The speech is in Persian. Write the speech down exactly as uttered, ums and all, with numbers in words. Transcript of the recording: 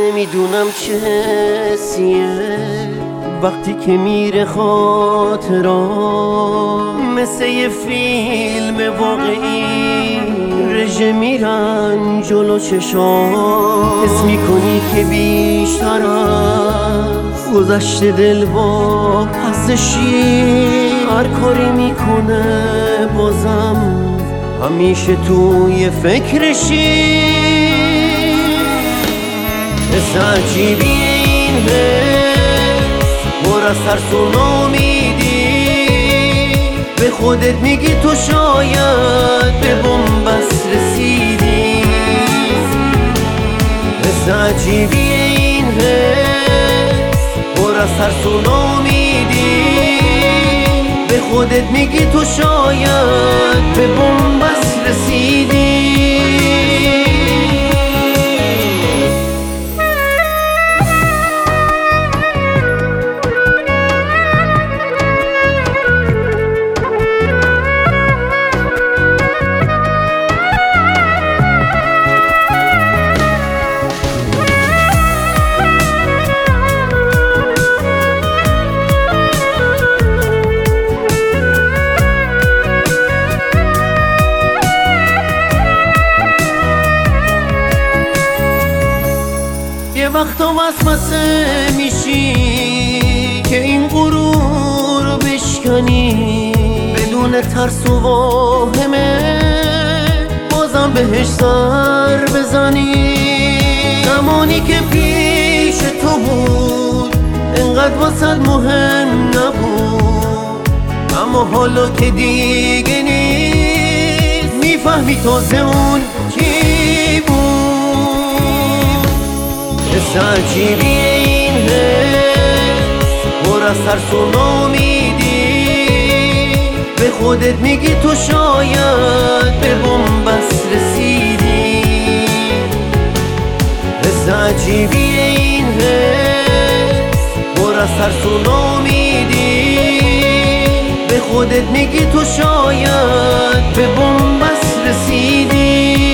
نمیدونم چه حسیه وقتی که میره خاطرام، مثل یه فیلم واقعی رژه میرن جلو چشام. حس میکنی که بیشتر از گذشته دل با پسشی، هر کاری میکنه بازم همیشه توی فکرشی. حس عجیبی این حس پر از ترس و ناامیدی، به خودت میگی تو شاید به بن‌بست رسیدی. حس عجیبی این حس پر از ترس و ناامیدی، به خودت میگی تو شاید به بن‌بست رسیدی. یه وقتا وسوسه میشی که این غرور بشکنی، بدون ترس و واهمه بازم بهش سر بزنی. زمانی که پیش تو بود انقدر واسد مهم نبود، اما حالا که دیگه نیست میفهمی تازه اون کی بود. حس عجیبی این حس پر از ترس و ناامیدی، به خودت میگی تو شاید به بن‌بست رسیدی. حس عجیبی این حس پر از ترس و ناامیدی، به خودت میگی تو شاید به بن‌بست رسیدی.